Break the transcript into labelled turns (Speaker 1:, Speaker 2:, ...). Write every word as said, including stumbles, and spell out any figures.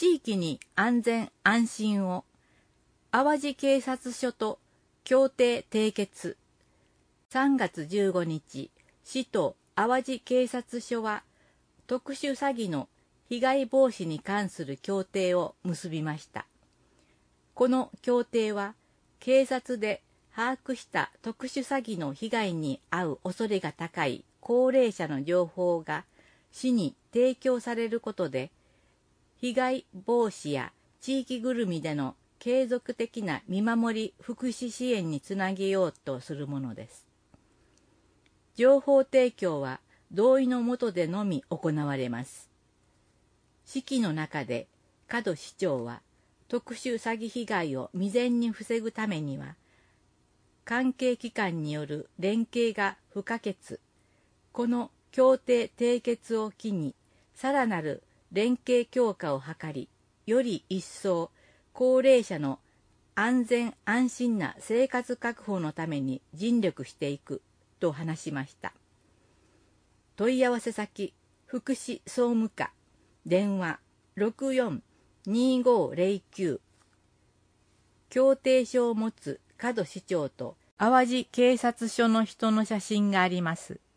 Speaker 1: 地域に安全安心を、淡路警察署と協定締結。さんがつじゅうごにち、市と淡路警察署は特殊詐欺の被害防止に関する協定を結びました。この協定は、警察で把握した特殊詐欺の被害に遭う恐れが高い高齢者の情報が市に提供されることで、被害防止や地域ぐるみでの継続的な見守り福祉支援につなげようとするものです。情報提供は同意の下でのみ行われます。式の中で門市長は、特殊詐欺被害を未然に防ぐためには、関係機関による連携が不可欠。この協定締結を機に、さらなる連携強化を図り、より一層高齢者の安全安心な生活確保のために尽力していくと話しました。問い合わせ先、福祉総務課、電話 ろくよん にごーぜろきゅう。協定書を持つ門市長と淡路警察署の人の写真があります。